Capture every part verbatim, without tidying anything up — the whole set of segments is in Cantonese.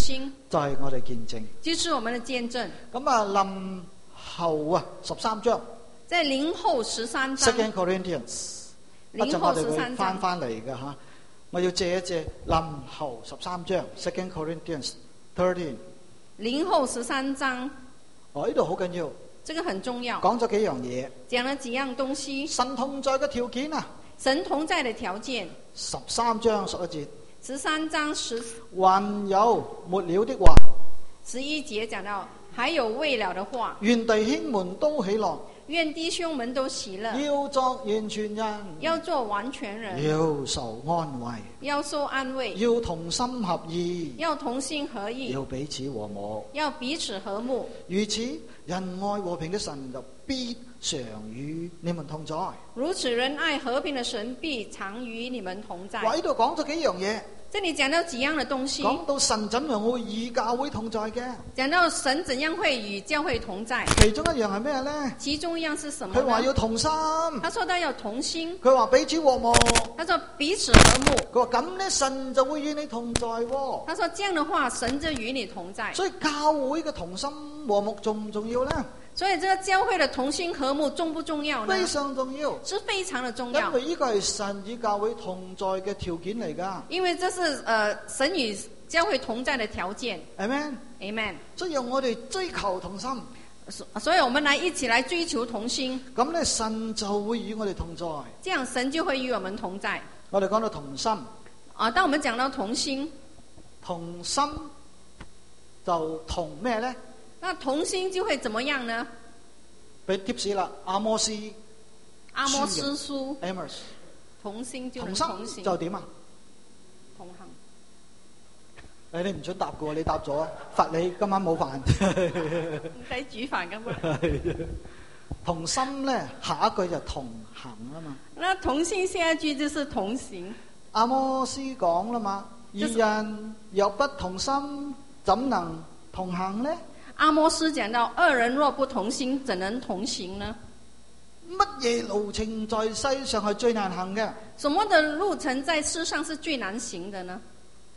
心， 就係我哋見證。 就是我們的見證。 咁啊，臨後啊十三章， 在林後十三章 Second Corinthians， 一陣林後我哋會十三章翻翻嚟嘅嚇。我要借一借臨後十三章 Second Corinthians thirteen。 林後十三章， 哦，呢度好緊要， 這個很重要， 講咗幾樣嘢。 講了幾樣東西。 神同在嘅條件啊， 神同在的條件， 十三章十一節， 十三章十還有末了的話， 十一節講到，還有未了的話， 願弟兄們都喜樂， 願弟兄們都喜樂， 要作完全人， 要做完全人， 要受安慰， 要受安慰， 要同心合意， 要同心合意， 要彼此和睦， 要彼此和睦。 如此，仁愛和平嘅神就必常與你們同在。 如此，仁愛和平的神必常與你們同在。 話呢度講咗幾樣嘢， 這裡講到幾樣的東西， 講到神怎樣會與教會同在嘅。 講到神怎樣會與教會同在。 其中一樣係咩呢？ 其中一樣是什麼佢話要呢？ 同心， 他說到要同心， 佢話彼此和睦， 他說彼此和睦， 佢話咁呢，神就會與你同在喎。 他說這樣的話，神就與你同在。 所以教會嘅同心和睦重唔重要呢？ 所以這個教會的同心和睦重不重要呢？ 非常重要， 是非常的重因要。 為呢個係神與教會同在嘅條件嚟噶。 因為這是呃神與教會同在的條件。 Amen。 Amen。 所以讓我哋追求同心， 所所以我們來一起來追求同心， 咁咧神就會與我哋同在。 這樣神就會與我們同在。 我哋講到同心， 啊，當我們講到同心， 同心就同咩咧？ 那同心就會怎麼樣呢？ 俾 tips 啦，阿摩斯阿摩斯書 Amos 同心就能同同行， 心就點啊？ 同行。 誒，你唔准答嘅，你答咗，罰你今晚冇飯。 唔使煮飯噶嘛？ 同心咧，下一句就同行啊嘛。 那同心下一句就是同行。 阿摩斯講啦嘛，二人若不同心，怎能同行呢？ 阿摩斯講到，二人若不同心，怎能同行呢？ 乜嘢路程在世上係最難行嘅？ 什麼的路程在世上是最難行的呢？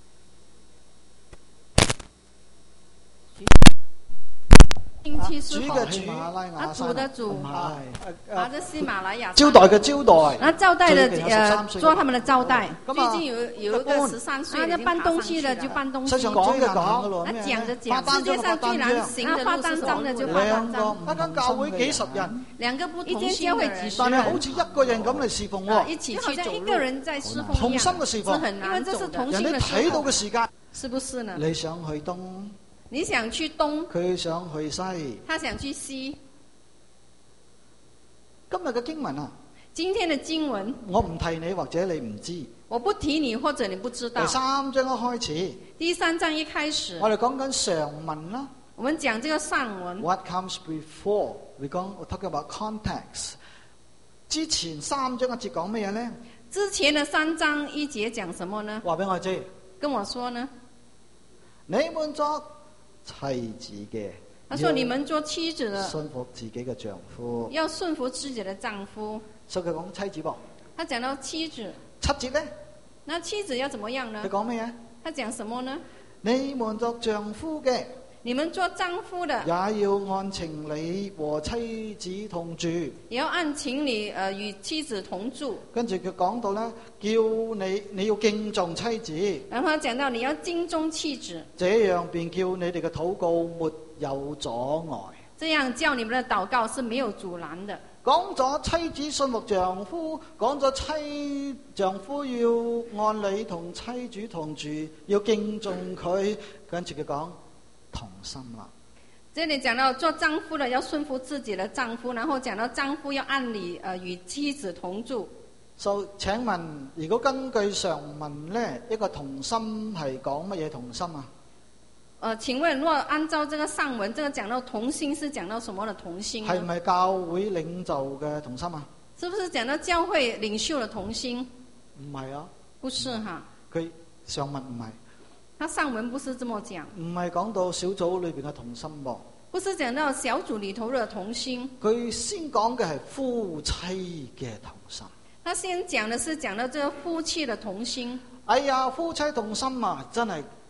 星期主是否嘅主， 啊，主的主， 唔係啊，這喜馬拉雅招待嘅招待， 那招待的最近有呃十三歲做他們的招待。 咁啊最近有有一個十三歲，那搬東西的就搬東西。 世上講嘅講， 那講着講，世界上最難行的路是什麼？就發單張。 一間教會幾十人， 兩個不同心的人， 但係好似一個人咁嚟侍奉喎， 一起去走路，一個人在侍奉同心嘅侍奉， 是很難走的。 人哋睇到嘅時間， 是不是呢？ 你想去東， 你想去東， 佢想去西， 他想去西。 今日嘅經文啊， 今天的經文， 我唔提你或者你唔知。 我不提你或者你不知道。 第三章一開始， 第三章一開始， 我哋講緊上文啦。 我們講這個上文。 What comes before? We講我 talk about context。之前三章一節講咩嘢咧？ 之前的三章一節講什麼呢？ 話俾我知。 跟我說呢？ 你們作妻子嘅， 他說你們做妻子的， 順服自己嘅丈夫， 要順服自己的丈夫。 所以佢講妻子噃。 他講到妻子。 七節咧？ 那妻子要怎麼樣呢？ 佢講咩嘢？ 他講什麼呢？ 你們作丈夫嘅， 你們做丈夫的， 也要按情理和妻子同住。 也要按情理，呃，與妻子同住。 跟住佢講到咧，叫你你要敬重妻子。 然後講到你要敬重妻子， 這樣便叫你哋嘅禱告沒有阻礙。 這樣叫你們的禱告是沒有阻攔的。 講咗妻子信服丈夫，講咗妻丈夫要按理同妻主同住，要敬重佢，跟住佢講同心啦。 這裡講到做丈夫的要順服自己的丈夫，然後講到丈夫要按理呃與妻子同住。 就、so, 請問，如果根據上文呢，一個同心係講乜嘢同心啊？ 呃，請問，若按照這個上文，這個講到同心是講到什麼的同心呢？ 係唔係教會領袖嘅同心啊？ 是不是講到教會領袖的同心？ 唔係啊， 不是哈。 佢上文唔係。 他上文不是這麼講。 唔係講到小組裏邊嘅同心噃。 不是講到小組裏頭的同心。 佢先講嘅係夫妻嘅同心。 他先講的是講到這個夫妻的同心。 哎呀，夫妻同心啊，真係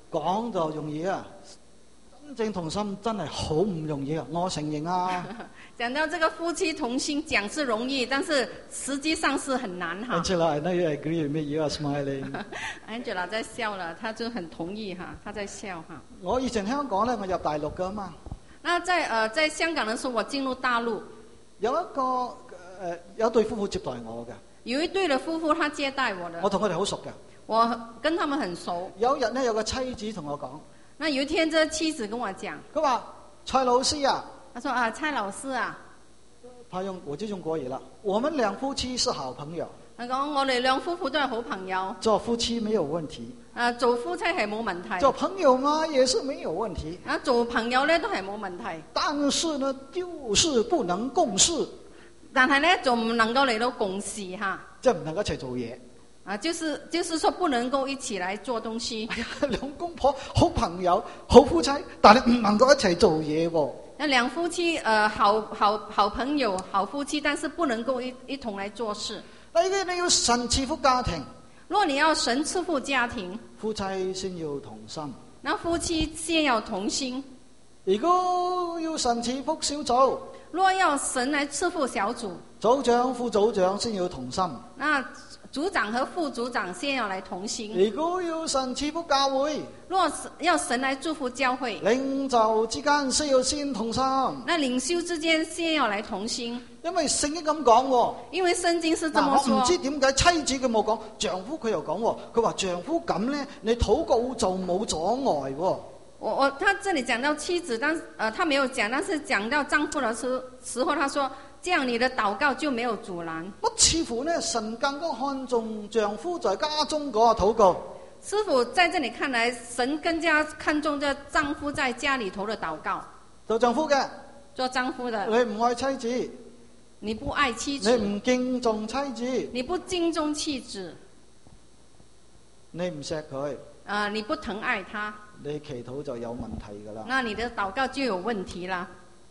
講就容易啊，真正同心真係好唔容易啊！我承認啊。 講到這個夫妻同心，講是容易，但是實際上是很難哈。 Angela，I know you agree with me. You are smiling. Angela 在笑了，她就很同意哈，她在笑哈。 我以前香港咧，我入大陸噶嘛。 那在呃在香港的時候，我進入大陸， 有一個誒、呃、有一對夫婦接待我嘅。 有一對的夫婦，他接待我的。 我同佢哋好熟嘅。 我跟他們很熟。 有一日咧，有個妻子同我講。 那有一天，這妻子跟我講， 佢話蔡老師啊， 他說啊，蔡老師啊， 他用我就用國語啦。我們兩夫妻是好朋友。 佢講我哋兩夫婦都係好朋友。 做夫妻沒有問題。 啊，做夫妻係冇問題。 做朋友嘛，也是沒有問題。 啊，做朋友咧都係冇問題。 但是呢，就是不能共事。 但係咧，就唔能夠嚟到共事吓。 即係唔能夠一齊做嘢。 啊，就是就是說不能夠一起來做東西。 哎呀，兩公婆好朋友、好夫妻，但係唔能夠一齊做嘢喎。 那兩夫妻，呃，好好好朋友、好夫妻，但是不能夠一一同來做事。 你你要神賜福家庭。 如果你要神賜福家庭， 夫妻先要同心。 那夫妻先要同心。 如果要神賜福小組， 若要神來賜福小組， 組長、副組長先要同心。 那組長和副組長先要來同心。 如果要神賜福教會， 若要神來祝福教會， 領袖之間需要先同心。 那領袖之間先要來同心。 因為聖經咁講喎。 因為聖經是這麼說。 我唔知點解妻子佢冇講，丈夫佢又講喎。佢話丈夫咁咧，你禱告就冇阻礙喎。 我我他這裡講到妻子，但呃他沒有講，但是講到丈夫的時時候，他說這樣你的禱告就沒有阻攔。 乜似乎呢，神更加看重丈夫在家中嗰個禱告。 師傅在這裡看來，神更加看重這丈夫在家裡頭的禱告。 做丈夫嘅， 做丈夫的， 你唔愛妻子， 你不愛妻子， 你唔敬重妻子， 你不敬重妻子， 你唔錫佢， 啊、呃，你不疼愛他。 你祈禱就有問題㗎啦。 那你的禱告就有問題啦。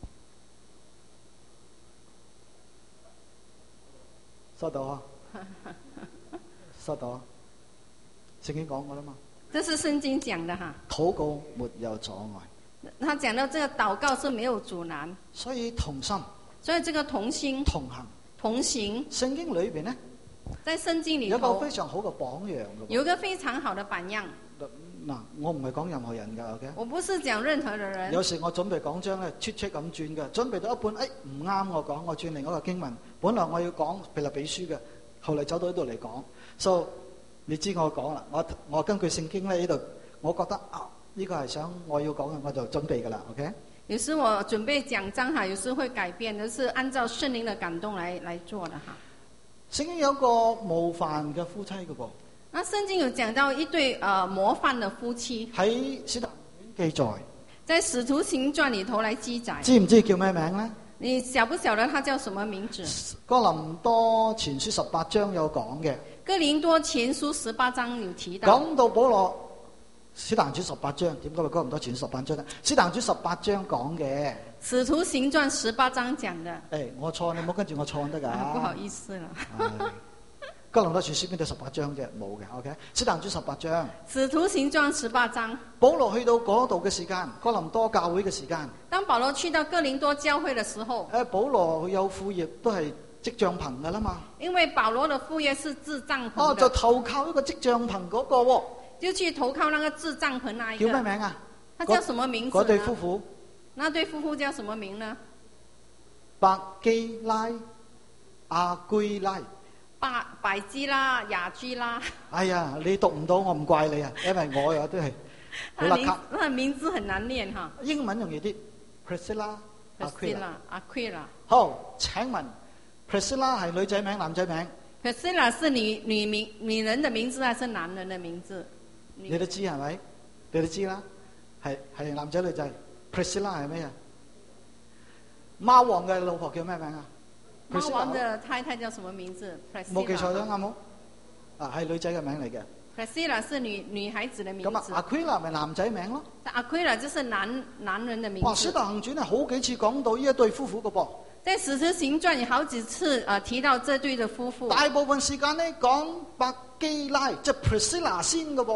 收到啊，收到啊，聖經講過啦嘛。 這是聖經講的哈。 禱告沒有阻礙。 他講到這個禱告是沒有阻攔。 所以同心。 所以這個同心。 同行。 同行。 聖經裏邊呢， 在聖經裏頭有一個非常好嘅榜樣。 有一個非常好的榜樣。 嗱，我唔係講任何人㗎 ，OK？ 我不是講任何的人。 有時我準備講章咧，切切咁轉嘅，準備到一半，誒唔啱我講，我轉另一個經文。本來我要講腓立比書嘅，後嚟走到呢度嚟講。So 你知我講啦，我我根據聖經咧呢度，我覺得啊呢、這個係想我要講嘅，我就準備㗎啦 ，OK？ 有時我準備講章哈，有時會改變，就是按照聖靈的感動來來做的哈。 聖經有個模範嘅夫妻嘅噃。 那聖經有講到一對呃模範的夫妻， 喺使徒行傳記載， 在使徒行傳裏頭來記載。 知唔知叫咩名咧？ 你曉不曉得他叫什麼名字？ 哥林多前書十八章有講嘅。 哥林多前書十八章有提到。 講到保羅，使徒行傳十八章，點解會哥林多前書十八章咧？使徒行傳十八章講嘅。 使徒行傳十八章講嘅。誒、 哎，我錯，你唔好跟住我錯得㗎、啊。 不好意思啦。 哥林多前書邊度十八章啫？冇嘅 ，OK。使徒行傳十八章。 使徒行傳十八章。 保羅去到嗰度嘅時間，哥林多教會嘅時間。 當保羅去到哥林多教會嘅時候。 誒，保羅佢有副業都係織帳篷㗎啦嘛。 因為保羅嘅副業是織帳篷。 哦，就投靠一個織帳篷嗰個喎。 就去投靠那個織帳篷那一個。 叫咩名啊？ 他叫什麼名字？ 嗰對夫婦。 那對夫婦叫什麼名呢？ 百基拉、阿居拉。 百百基拉、雅居拉。 哎呀，你讀唔到我唔怪你啊，因為我又都係好邋遢。 那名字很難念哈。 英文容易啲 ，Priscilla、 Priscilla、Aquila。 好，請問 Priscilla 係女仔名、男仔名 ？Priscilla 是女女名女人的名字還是男人的名字？ 你都知係咪？你都知啦，係係男仔女仔。Priscilla 係咩啊？貓王嘅老婆叫咩名啊？ 貓王的太太叫什麼名字？ 冇記錯咗啱冇？啊，係女仔嘅名嚟嘅。 Priscilla 是女女孩子的名字。 咁啊 ，Aquila 咪男仔名咯。 Aquila 就是男男人的名字。 哇！使徒行傳係好幾次講到呢一對夫婦嘅噃。 在使徒行傳有好幾次啊、呃、提到這對的夫婦。 大部分時間呢講百基拉，即係 Priscilla 先嘅噃。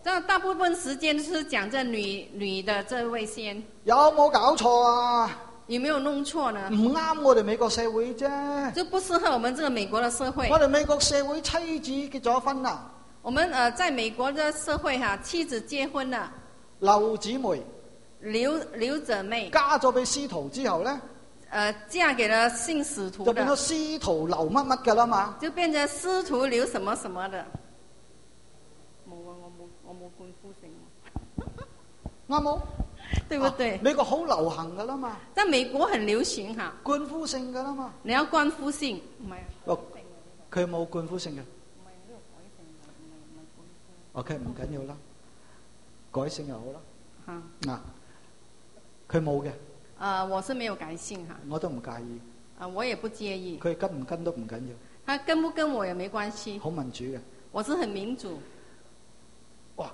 這大部分時間是講這女女的這位先， 有冇搞錯啊？ 有沒有弄錯呢？ 唔啱我哋美國社會啫。 就不適合我們這個美國的社會。 我哋美國社會妻子結咗婚啦， 我們呃在美國的社會哈、啊，妻子結婚了， 劉姊妹劉劉姊妹嫁咗俾司徒之後咧， 呃嫁給了信使徒就變咗的， 司徒劉乜乜噶啦嘛。 就變成司徒劉什麼什麼的。冇啊，我冇我冇冠夫姓， 啱冇？ 對不對？ 啊、美國好流行噶啦嘛， 在美國很流行哈、啊， 冠夫姓噶啦嘛。 你要冠夫姓，唔係。 哦，佢冇冠夫姓嘅。 唔係呢個改姓，唔係唔係冠夫。 OK，唔緊要啦，改姓又好啦。 嚇、 嗱，佢冇嘅， 呃，我是沒有改姓哈， 我都唔介意。 啊、我也不介意， 佢跟唔跟都唔緊要， 他跟不跟我也沒關係， 好民主嘅。 我是很民主。 哇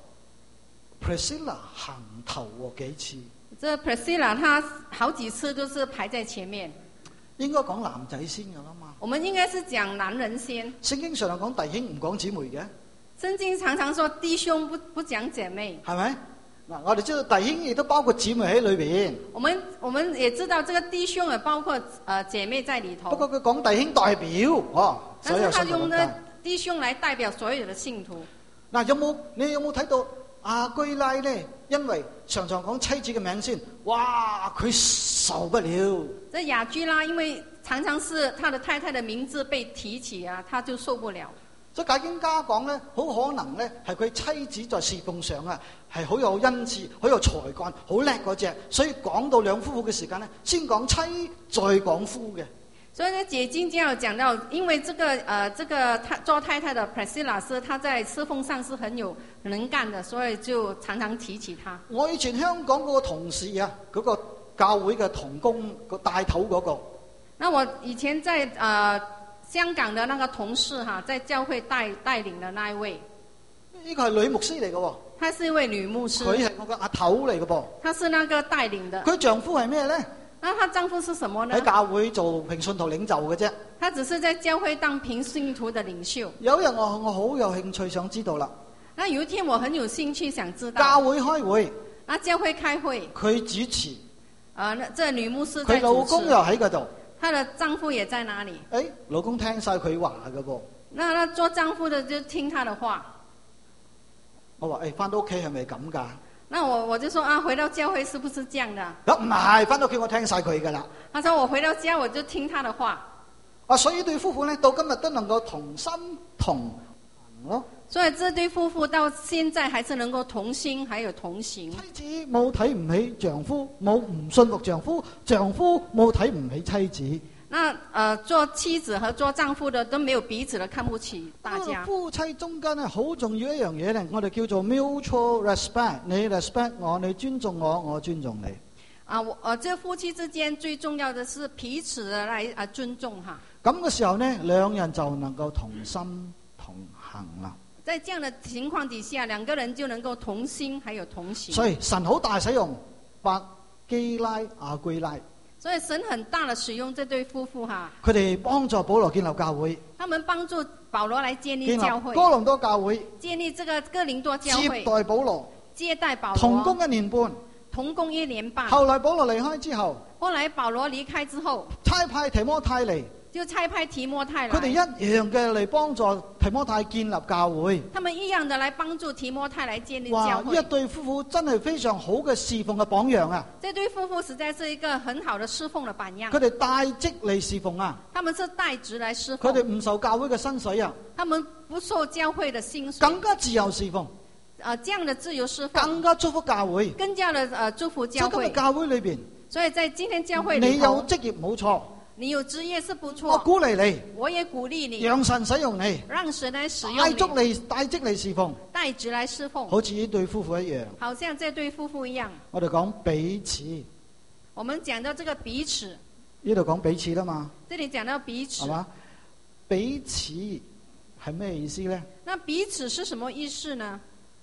，Priscilla 行頭喎幾次， 這 Priscilla 她好幾次都是排在前面。 應該講男仔先噶啦嘛。 我們應該是講男人先。 聖經上係講弟兄唔講姊妹嘅， 聖經常常說弟兄不不講姐妹， 係咪？嗱，我哋知道弟兄亦都包括姊妹喺裏邊。 我們我們也知道這個弟兄也包括呃姐妹在裏頭。 不過佢講弟兄代表哦，所有但是他信徒咁解。 用呢弟兄來代表所有的信徒。 嗱，有冇你有冇睇到亞居拉咧？因為常常講妻子嘅名先，哇，佢受不了。 這亞居拉因為常常是他的太太的名字被提起啊，他就受不了。 所以解經家講咧，好可能咧係佢妻子在侍奉上啊，係好有恩賜、好有才幹、好叻嗰隻，所以講到兩夫婦嘅時間咧，先講妻，再講夫嘅。 所以呢，解經家有講到，因為這個呃這個太做太太的 Priscilla 是她在侍奉上是很有能幹的，所以就常常提起她。 我以前香港嗰個同事啊，嗰、嗰個教會嘅同工個帶頭嗰、嗰個。 那我以前在呃香港的那個同事哈，在教會帶帶領的那一位， 呢個係女牧師嚟嘅喎。 她是一位女牧師。 佢係我個阿頭嚟嘅噃。 她是那個帶領的。 佢丈夫係咩咧？ 那她丈夫是什麼呢？ 喺教會做平信徒領袖嘅啫。 她只是在教會當平信徒的領袖。 有一日我我好有興趣想知道啦。 那有一天我很有興趣想知道。 教會開會。 啊，教會開會。 佢主持。 啊，那這女牧師在主持。 佢老公又喺嗰度。 她的丈夫也在那裡。 誒，老公聽晒佢話嘅噃。 那那做丈夫的就聽她的話。 我話誒，翻到屋企係咪咁㗎？ 那我我就說啊，回到教會是不是這樣的？ 咁唔係，翻到屋企我聽晒佢㗎啦。 他說我回到家我就聽他的話。 啊，所以對夫婦咧，到今日都能夠同心同行咯。 所以這對夫婦到現在還是能夠同心，還有同行。 妻子冇睇唔起丈夫，冇唔信服丈夫，丈夫冇睇唔起妻子。 那呃，做妻子和做丈夫的都沒有彼此的看不起大家。 夫妻中間咧好重要一樣嘢咧，我哋叫做 mutual respect。你 respect 我，你尊重我，我尊重你。 啊，我呃，這夫妻之間最重要的是彼此的來啊尊重哈。 咁嘅時候呢，兩人就能夠同心同行啦。 在這樣的情況底下，兩個人就能夠同心，還有同行。 所以神好大使用百基拉、亞居拉。 所以神很大的使用這對夫婦哈。 佢哋幫助保羅建立教會。 他們幫助保羅來建立教會。 哥林多教會。 建立這個哥林多教會。 接待保羅。 接待保羅。 同工一年半。 同工一年半。 後來保羅離開之後。 後來保羅離開之後。 差派提摩太嚟。 就差派提摩太來。 佢哋一樣嘅嚟幫助提摩太建立教會。 他們一樣的來幫助提摩太來建立教會。 哇！呢一對夫婦真係非常好嘅侍奉嘅榜樣啊！ 這對夫婦實在是一個很好的侍奉的榜樣。 佢哋帶職嚟侍奉啊！ 他們是帶職來侍奉。 佢哋唔受教會嘅薪水啊！ 他們不受教會的薪水。 更加自由侍奉。 啊，這樣的自由侍奉。 更加祝福教會。 更加的呃祝福教會。 在今日教會裏邊。 所以在今天教會裏頭。 你有職業冇錯。 你有職業是不錯， 我鼓勵你， 我也鼓勵你， 讓神使用你， 讓神來使用你， 帶足你帶職嚟侍奉， 帶職來侍奉， 好似呢對夫婦一樣， 好像這對夫婦一樣。 我哋講彼此， 我們講到這個彼此， 呢度講彼此啦嘛， 這裡講到彼此， 係嘛？彼此係咩意思咧？ 那彼此是什麼意思呢？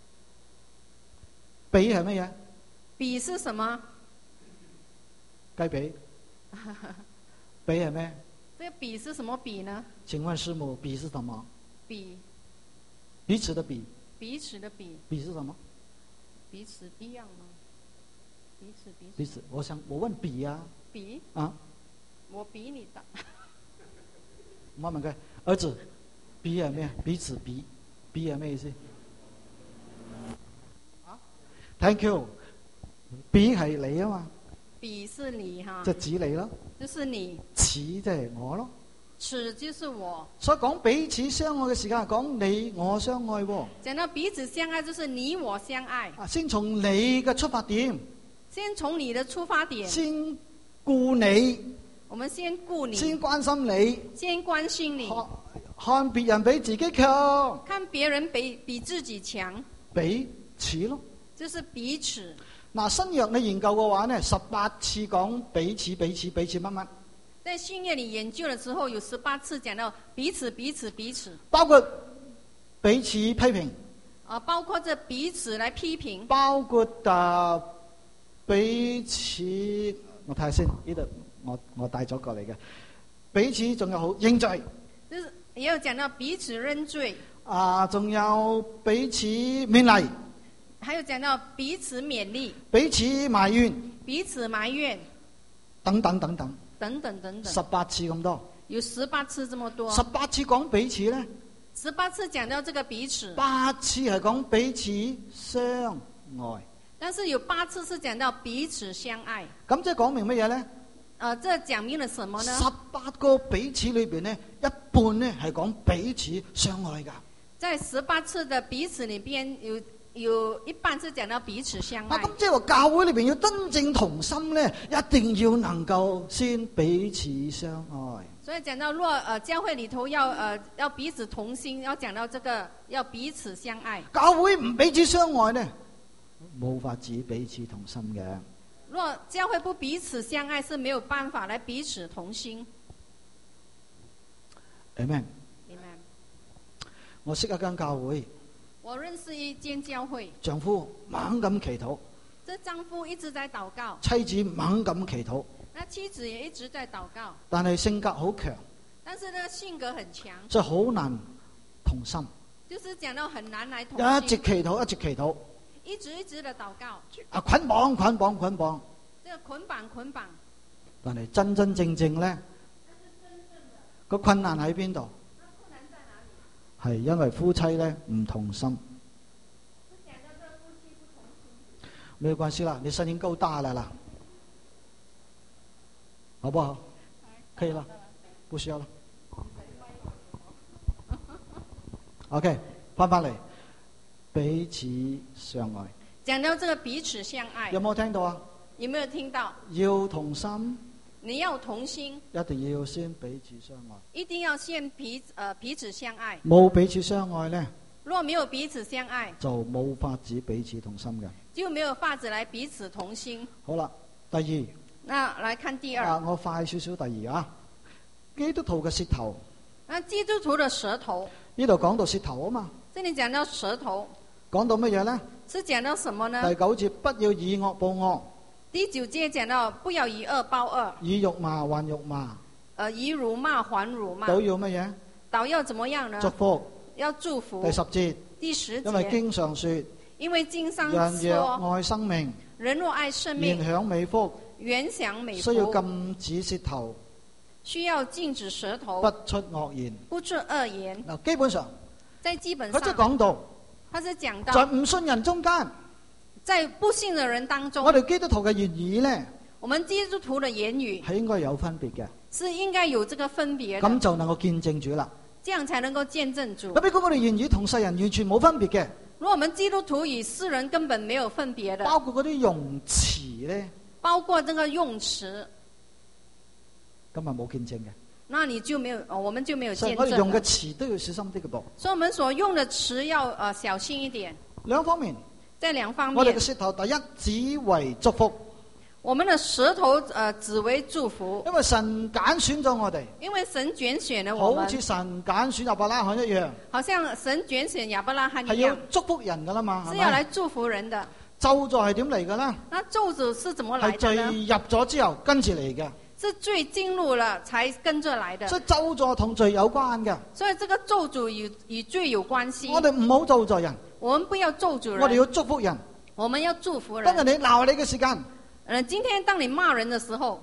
彼係乜嘢？ 彼是什麼？ 雞髀。彼係咩？ 這個彼是什麼彼呢？ 請問師母，彼是什麼？ 彼， 彼此的彼。 彼此的彼， 彼是什麼？ 彼此一樣嗎？彼此彼此。 彼此，我想我問彼啊。 比啊， 我比你大。 我問佢兒子，彼係咩？彼此彼，彼係咩意思？啊 ？Thank you。彼係你啊嘛。 彼是你哈。 就指你咯。 就是你。 此即係我咯。 此就是我。 所以講彼此相愛嘅時間係講你我相愛喎。 講到彼此相愛，就是你我相愛。 啊，先從你嘅出發點。 先從你的出發點。 先顧你。 我們先顧你。 先關心你。 先關心你。 看，看別人比自己強。 看別人比比自己強。 彼此咯。 就是彼此。嗱， 新約你研究嘅話呢，十八次講彼此彼此彼此乜乜。 在新約裏研究的時候，有十八次講到彼此彼此彼此， 包括彼此批評， 啊，包括這彼此來批評， 包括啊彼此，我睇下先，呢度我我帶咗過嚟嘅，彼此仲有好認罪， 就是也有講到彼此認罪， 啊，仲有彼此勉勵， 還有講到彼此勉勵， 彼此埋怨， 彼此埋怨， 等等等等。 等等等等， 十八次咁多， 有十八次這麼多。 十八次講彼此咧， 十八次講到這個彼此， 八次係講彼此相愛。 但是有八次是講到彼此相愛。 咁即係講明乜嘢咧？ 啊，這講明了什麼呢？ 十八個彼此裏邊咧，一半咧係講彼此相愛噶。 在十八次的彼此裏邊有。有一半是講到彼此相愛。 咁即係話教會裏邊要真正同心咧，一定要能夠先彼此相愛。 所以講到若呃教會裏頭要呃要彼此同心，要講到這個要彼此相愛。 教會唔彼此相愛咧，冇法子彼此同心嘅。 若教會不彼此相愛，是沒有辦法來彼此同心。 Amen。 Amen。 我識一間教會。 我認識一間教會， 丈夫猛咁祈禱， 這丈夫一直在禱告， 妻子猛咁祈禱， 那妻子也一直在禱告， 但係性格好強， 但是呢性格很強， 就好難同心， 就是講到很難來同心， 一直祈禱，一直祈禱， 一直一直的禱告， 啊捆綁捆綁捆綁， 這個捆綁捆綁， 但係真真正正咧，個困難喺邊度？係因為夫妻咧唔同心，沒有關係啦，你聲音夠大了啦，好不好？可以了，不需要了。OK， 翻返嚟，彼此相愛。 講到這個彼此相愛， 有冇聽到啊？ 有沒有聽到？ 要同心。 你要同心， 一定要先彼此相愛。 一定要先彼呃彼此相愛。 冇彼此相愛呢？ 若沒有彼此相愛， 就冇法子彼此同心嘅。 就沒有法子來彼此同心。 好啦，第二。 那來看第二。 啊，我快少少。第二啊，基督徒嘅舌頭。 那基督徒的舌頭。 呢度講到舌頭啊嘛。 這裏講到舌頭。 講到乜嘢呢？ 是講到什麼呢？ 第九節，不要以惡報惡。 第九節講到不要以惡報惡， 以辱罵還辱罵， 呃，以辱罵還辱罵， 都要乜嘢？ 都要怎麼樣呢？ 祝福， 要祝福。 第十節， 第十節， 因為經上說， 因為經上說， 人若愛生命， 人若愛生命， 原享美福， 原享美福， 需要禁止舌頭， 需要禁止舌頭， 不出惡言， 不出惡言。 嗱，基本上， 在基本上， 佢即係講到， 他是講到， 在唔信人中間。 在不信的人當中， 我哋基督徒嘅言語咧， 我們基督徒的言語係應該有分別嘅， 是應該有這個分別嘅， 咁就能夠見證主啦。 這樣才能夠見證主。 咁如果我哋言語同世人完全冇分別嘅， 如果我們基督徒與世人根本沒有分別的， 包括嗰啲用詞咧， 包括這個用詞， 咁啊冇見證嘅。 那你就沒有，我們就沒有見證。 所以我哋用嘅詞都要小心啲嘅噃。 所以我們所用的詞要呃小心一點。 兩方面。 在兩方面， 我哋嘅舌頭第一只為祝福， 我們的舌頭呃只為祝福， 因為神揀選咗我哋， 因為神揀選了我們， 好似神揀選亞伯拉罕一樣， 好像神揀選亞伯拉罕一樣， 係要祝福人噶啦嘛， 是要來祝福人的。 咒詛係點嚟嘅咧？ 那咒詛是怎麼來的呢？ 係罪入咗之後跟住嚟嘅， 是罪進入了才跟着來的， 所以咒詛同罪有關嘅。 所以這個咒詛與與罪有關係。 我哋唔好咒詛人。 我們不要咒詛人， 我哋要祝福人。 我們要祝福人。 當人哋鬧你嘅時間， 呃，今天當你罵人的時候，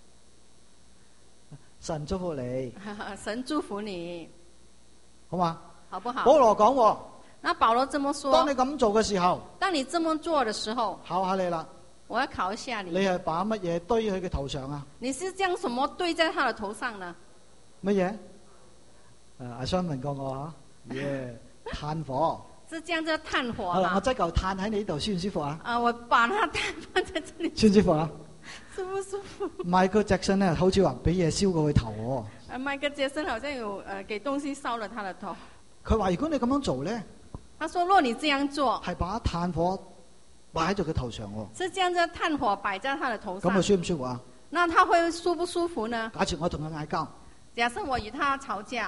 神祝福你， 神祝福你， 好嘛？ 好不好？ 保羅講喎， 那保羅這麼說， 當你咁做嘅時候， 當你這麼做的時候， 考下你啦。 我要考一下你， 你係把乜嘢堆喺佢頭上啊？ 你是將什麼堆在他的頭上呢？ 乜嘢？誒，阿雙問過我嚇，耶，炭火。 是將這炭火好啦，我哈。 擠嚿炭喺你呢度，舒唔舒服啊？ 啊，我把它炭放在這裏， 舒唔舒服啊？ 舒不舒服？ Michael Jackson 咧，好似話俾嘢燒過佢頭喎。 啊，麥克傑森好像有呃給東西燒了他的頭。 佢話：如果你咁樣做咧， 他說：若你這樣做， 係把炭火擺喺咗佢頭上喎。 是將這炭火擺在他的頭上。 咁佢舒唔舒服啊？ 那他會舒不舒服呢？ 假設我同佢嗌交， 假設我與他吵架，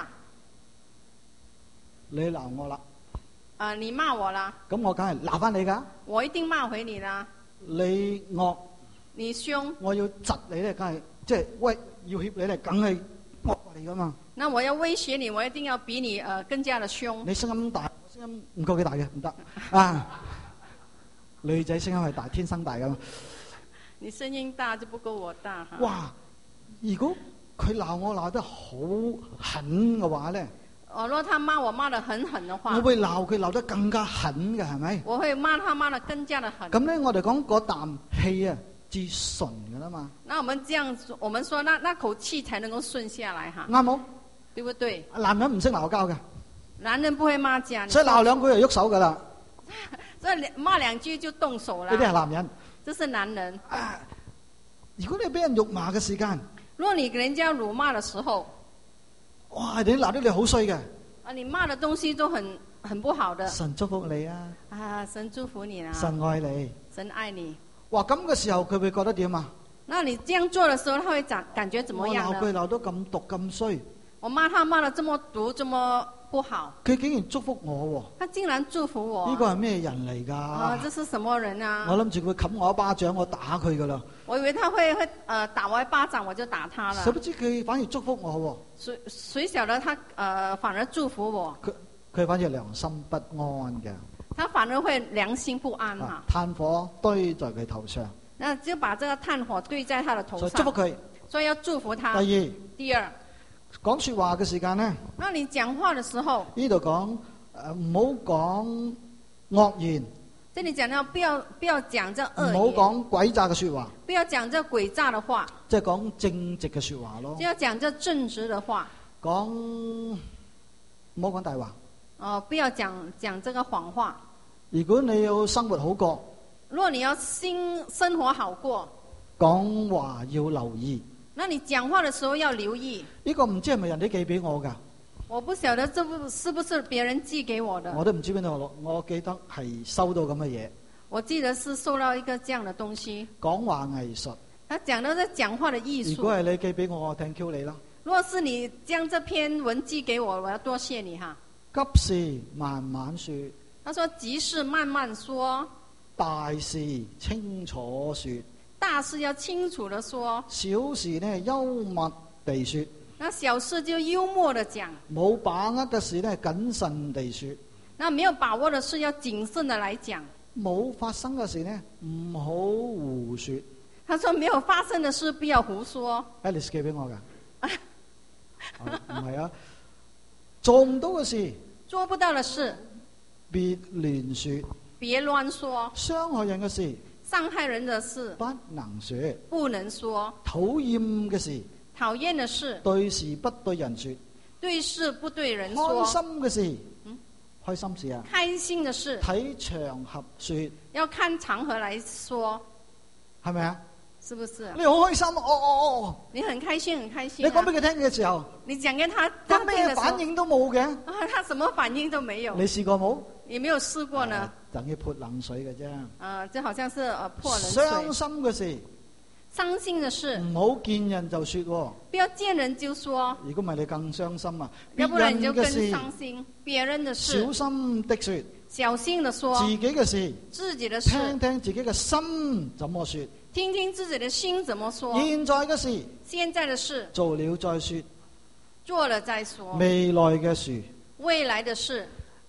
你鬧我啦， 啊、呃，你罵我啦， 咁我梗係鬧翻你噶。 我一定罵回你啦。 你惡， 你兇， 我要窒你咧，梗係即係喂，要脅你咧，梗係惡過你噶嘛。 那我要威脅你，我一定要比你呃更加的兇。 你聲音大，我聲音唔夠幾大嘅，唔得啊！女仔聲音係大，天生大噶嘛。 你聲音大就不夠我大哈。 哇！如果佢鬧我鬧得好狠嘅話咧， 哦，如果他罵我罵得很狠的話， 我會鬧佢鬧得更加狠嘅，係咪？ 我會罵他罵得更加的狠。 咁咧，我哋講嗰啖氣啊，至順噶啦嘛。 那我們這樣，我們說那那口氣才能夠順下來哈， 啱冇？ 對不對？ 男人唔識鬧交嘅， 男人不會罵架， 所以鬧兩句就喐手噶啦。 所以罵兩句就動手啦。 呢啲係男人。 這是男人。 啊，如果你俾人辱罵嘅時間， 如果你給人家辱罵的時候， 哇！你鬧得你好衰嘅。 啊，你罵的東西都很很不好的。 神祝福你啊！ 啊，神祝福你啦。 神愛你。 神愛你。 哇！咁嘅時候佢會覺得點啊？ 那你這樣做的時候，他會感感覺怎麼樣呢？ 我鬧佢鬧到咁毒咁衰， 我罵他罵得這麼毒，這麼不好， 佢竟然祝福我喎！ 他竟然祝福我。 呢個係咩人嚟㗎？ 啊，這是什麼人啊？ 我諗住佢冚我一巴掌，我打佢㗎啦。 我以為他會會呃打我一巴掌，我就打他了。 誰不知佢反而祝福我喎？ 誰誰曉得他呃反而祝福我？ 佢佢反而良心不安嘅。 他反而會良心不安啊！ 炭火堆在佢頭上， 那就把這個炭火堆在他的頭上。 祝福佢。 所以要祝福他。 第二， 第二， 講說話嘅時間呢？ 那你講話的時候， 呢度講誒唔好講惡言。 這裡講到不要不要講這惡言。 唔好講詭詐嘅說話。 不要講這詭詐的話。 即係講正直嘅說話咯。 就要講這正直的話。 講唔好講大話。 哦，不要講講這個謊話。 如果你要生活好過， 如果你要生生活好過， 講話要留意。 那你講話的時候要留意。 呢個唔知係咪人哋寄俾我㗎？ 我不曉得這不是不是別人寄給我的。 我都唔知邊度攞，我記得係收到咁嘅嘢。 我記得是收到一個這樣的東西。 講話藝術。 他講到這講話的藝術。 如果係你寄俾我，我 thank you 你啦。 如果是你將這篇文寄給我，我要多謝你哈。 急事慢慢說。 他說急事慢慢說。 大事清楚說。 大事要清楚地說。 小事呢幽默地說。 那小事就幽默地講。 冇把握嘅事呢謹慎地說。 那沒有把握的事要謹慎地來講。 冇發生嘅事呢唔好胡說。 他說沒有發生的事不要胡說。 Alice 寄俾我㗎。唔係啊，做唔到嘅事。 做不到的事。 別亂說。 別亂說。 傷害人嘅事。 傷害人的事。 不能說。 不能說。 討厭嘅事。 討厭的事。 對事不對人說。 對事不對人說。 開心嘅事。 嗯， 開心事啊。 開心的事。 睇場合說。 要看場合來說。 係咪啊？ 是不是？ 你好開心，哦哦哦！ 你很開心，很開心、啊。 你講俾佢聽嘅時候， 你講給他， 他咩反應都冇嘅。 啊，他什麼反應都沒有。 你試過冇？ 你沒有試過呢？ 啊、等於潑冷水嘅啫。 啊，就好像是呃潑冷水。 傷心嘅事， 傷心嘅事， 唔好見人就說、哦。 不要見人就說。 如果唔係，你更傷心啊！ 要不然你就更傷心。別人的事， 小心的說。 小心的說。 自己嘅事， 自己的事， 聽聽自己嘅心怎麼說。 聽聽自己的心怎麼說。 現在嘅事， 現在的事， 做了再說。 做了再說。 未來嘅事， 未來的事，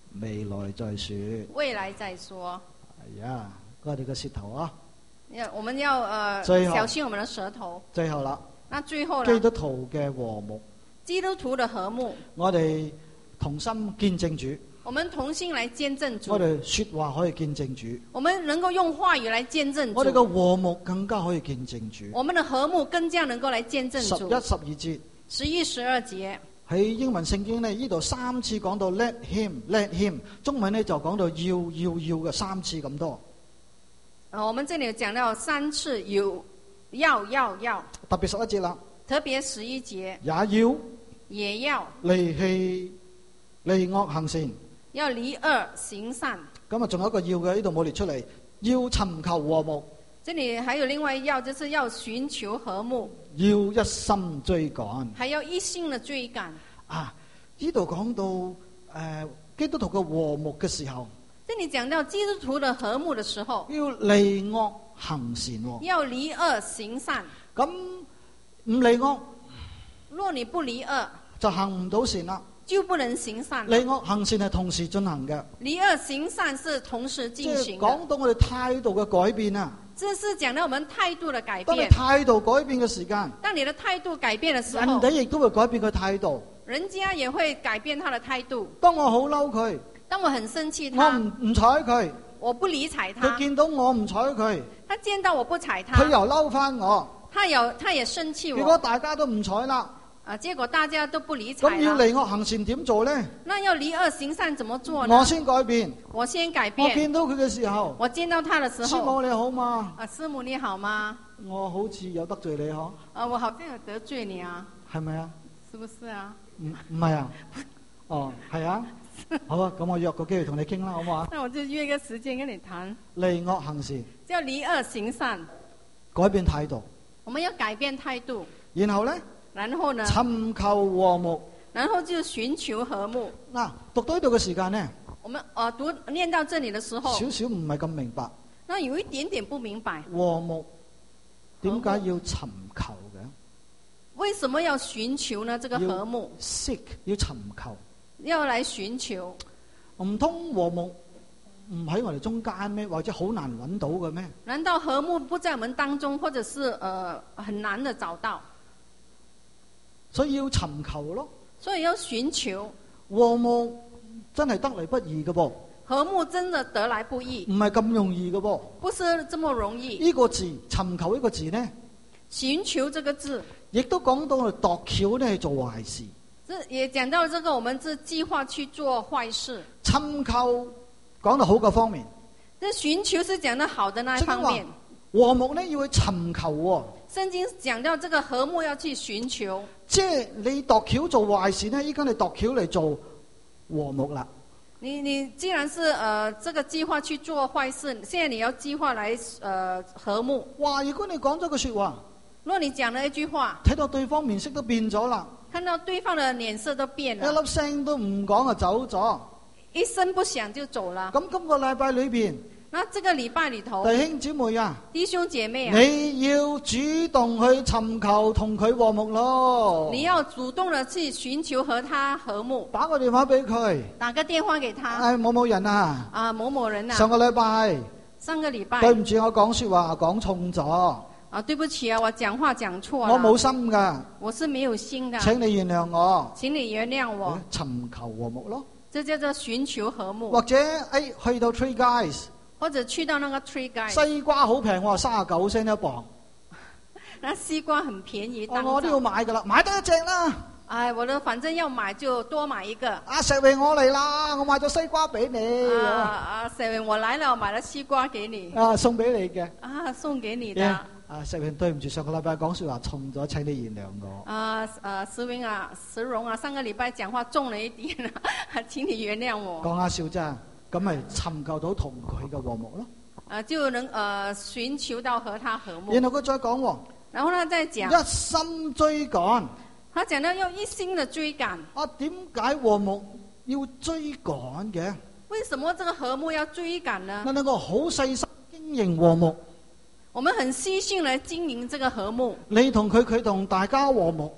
未來再說。 未來再說。 係啊，我哋嘅舌頭啊。 要我們要呃最後小心我們的舌頭。 最後啦， 那最後基呢？ 督徒嘅和睦， 基督徒的和睦， 我哋同心見證主。 我們同心來見證主。 我哋說話可以見證主。 我們能夠用話語來見證主。 我哋嘅和睦更加可以見證主。 我們的和睦更加能夠來見證主。 十一、十二節。 十一、十二節。 喺英文聖經呢，呢度三次講到 let him，let him， 中文呢就講到要要要嘅三次咁多。 呃，我們這裏有講到三次有要要要。 特別十一節啦。 特別十一節。 也要。 也要。 離棄離惡行善。 要離惡行善。 咁啊，仲有一個要嘅，呢度冇列出嚟，要尋求和睦。 這裏還有另外要，就是要尋求和睦。 要一心追趕。 還要一心的追趕。 啊，呢度講到誒、呃、基督徒嘅和睦嘅時候。 這裏講到基督徒的和睦的時候。 要離惡行善、哦。 要離惡行善。 咁唔離惡， 若你不離惡， 就行唔到善啦。 就不能行善。 離惡行善係同時進行嘅。 離惡行善是同時進行的。 講到我哋態度嘅改變啊。 這是講到我們態度的改變。 當你態度改變嘅時間， 當你的態度改變的時候， 人哋亦都會改變佢態度。 人家也會改變他的態度。 當我好嬲佢， 當我很生氣他， 我唔唔睬佢， 我不理睬他。 佢見到我唔睬佢， 他見到我不睬他， 佢又嬲翻我， 他有他也生氣我。 結果大家都唔睬啦。 啊！結果大家都不理睬。 咁要離惡行善點做呢？ 那要離惡行善怎麼做呢？ 我先改變。 我先改變。 我見到佢嘅時候， 我見到他的時候， 師母你好嗎？ 啊，師母你好嗎？ 我好似有得罪你嗬？ 啊，我好像有得罪你啊？ 係咪啊？ 是不是啊？ 唔唔係啊？哦，係啊。好啊，咁我約個機會同你傾啦，好唔好啊？ 那我就約個時間跟你談。 離惡行善。 叫離惡行善。 改變態度。 我們要改變態度。 然後呢？ 然後呢？ 尋求和睦。 然後就尋求和睦。 嗱，讀到呢度嘅時間呢？ 我們啊讀念到這裏的時候， 少少唔係咁明白。 那有一點點不明白。 和睦點解要尋求嘅？ 為什麼要尋求呢？這個和睦 seek 要尋求， 要來尋求。 唔通和睦唔喺我哋中間咩？或者好難揾到嘅咩？ 難道和睦不在我們當中，或者是呃很難的找到？ 所以要尋求咯。 所以要尋求和睦，真係得嚟不易嘅噃。 和睦真的得來不易， 唔係咁容易嘅噃。 不是這麼容易。 呢個字尋求呢個字呢？ 尋求這個字， 亦都講到我哋度橋呢去做壞事。 這也講到這個，我們是計劃去做壞事。 尋求講到好嘅方面， 這尋求是講得好的那一方面。 和睦呢要去尋求喎。 聖經講到這個和睦要去尋求， 即係你度橋做壞事呢，依家你度橋嚟做和睦啦。 你你既然是呃這個計劃去做壞事，現在你要計劃來呃和睦。 哇！如果你講咗個說話， 如果你講了一句話， 睇到對方面色都變咗啦， 看到對方的臉色都變了， 一粒聲都唔講就走咗， 一聲不響就走了。 咁今個禮拜裏邊， 那這個禮拜裏頭， 弟兄姊妹啊， 弟兄姐妹啊， 你要主動去尋求同佢和睦咯。 你要主動的去尋求和他和睦。 打個電話俾佢， 打個電話給他。 哎，某某人啊， 啊，某某人啊， 上個禮拜， 上個禮拜， 對唔住，我講說話講重咗。 啊，對不起啊，我講話講錯了。 我冇心噶， 我是沒有心的。 請你原諒我， 請你原諒我。 尋求和睦咯， 這叫做尋求和睦。 或者哎去到 Three Guys。 或者去到那個 Tree Guy， 西瓜好平喎，三十九仙一磅。 那西瓜很便宜， 哦、我都要買噶啦，買得一隻啦。 哎，我都反正要買就多買一個。 阿石榮我嚟啦，我買咗西瓜俾你。 啊啊，石榮我來了，我買咗西瓜給你。 啊，送俾你嘅。 啊，送給你的。 Yeah, 啊，石榮對唔住，上個禮拜講說話重咗，請你原諒我。 啊啊，石榮啊，石榮啊，上個禮拜講話重了一點啊，請你原諒我。 講下笑啫。咁咪尋求到同佢嘅和睦咯， 啊，就能呃尋求到和他和睦。 然後佢再講喎， 然後呢再講一心追趕。 他講到要一心的追趕。 啊，點解和睦要追趕嘅？ 為什麼這個和睦要追趕呢？ 嗱，你個好細心經營和睦， 我們很細心來經營這個和睦。 你同佢，佢同大家和睦。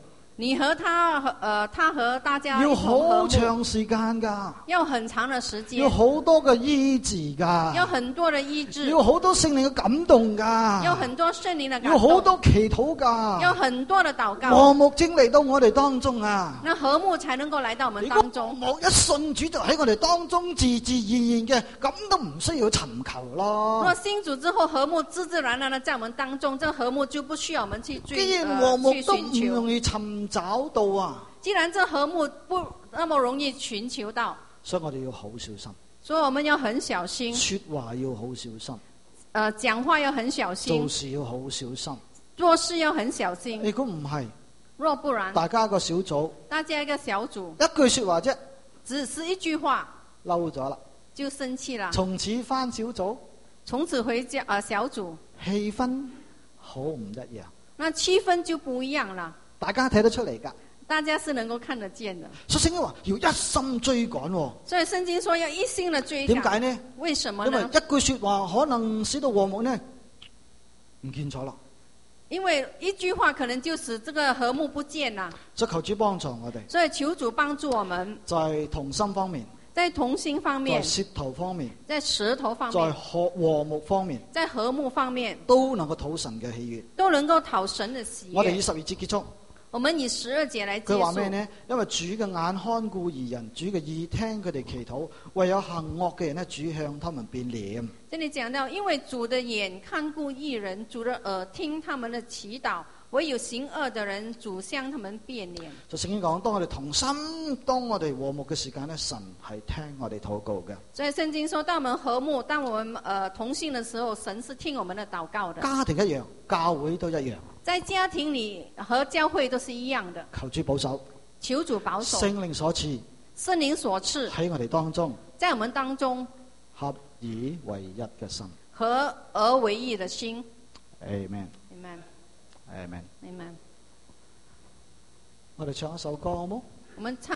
你和他和呃，他和大家要一同和好睦， 長時間㗎， 要很長的時間要，好多嘅醫治㗎， 要很多的醫治， 要好多聖靈嘅感動㗎， 要很多聖靈的感要好動， 多祈禱㗎， 要很多的禱告， 和睦正嚟到我哋當中啊！ 那和睦才能夠來到我們如果當中。 我一信主就喺我哋當中自自然然嘅，咁都唔需要尋求如咯果。信主之後，和睦自自然然的在我們當中，這個和睦就不需要我們去追既然呃和睦去都唔尋求。 容易尋找到啊， 既然這和睦不那麼容易尋求到， 所以我哋要好小心， 所以我們要很小心， 說話要好小心， 呃，講話要很小心做，事要好小心。 做事要很小心。 如果唔係， 若不然， 大家個小組大家一個小組， 一句說話啫， 只是一句話嬲咗啦， 就生氣了， 從此翻小組， 從此回家呃小組， 氣氛好唔一樣， 那氣氛就不一樣了。 大家睇得出嚟噶。 大家是能夠看得見的。 所以聖經話要一心追趕喎， 所以聖經說要一心的追趕。 點解呢？ 為什麼因為呢？ 一句說話可能使到和睦呢唔見咗啦。 因為一句話可能就使這個和睦不見了。 所以求主幫助我哋， 所以求主幫助我們， 在同心方面， 在同心方在面， 舌頭方面， 在舌頭方在面， 和和睦方面， 在和睦方面， 都能夠討神嘅喜悅。 都能夠討神的喜悅。 我哋以十二節結束。 我們以十二節來結佢話咩束。 呢？因為主嘅眼看顧義人，主嘅耳聽佢哋祈禱，唯有行惡嘅人呢，主向他們變臉。 這裏講到，因為主的眼看顧義人，主的耳聽他們的祈禱，唯有行惡的人，主向他們變臉。 就聖經講，當我哋同心，當我哋和睦嘅時間呢，神係聽我哋禱告嘅。 所以聖經說，當我們和睦，當我們呃同心的時候，神是聽我們的禱告的。 家庭一樣，教會都一樣。 在家庭裏和教會都是一樣的。 求主保守， 求主保守。 聖靈所賜聖靈所賜喺我哋當中， 在我們當中合而為一嘅心。 合而為一的心。 Amen。 Amen。 Amen。 Amen。 我哋唱一首歌好冇？ 我們唱。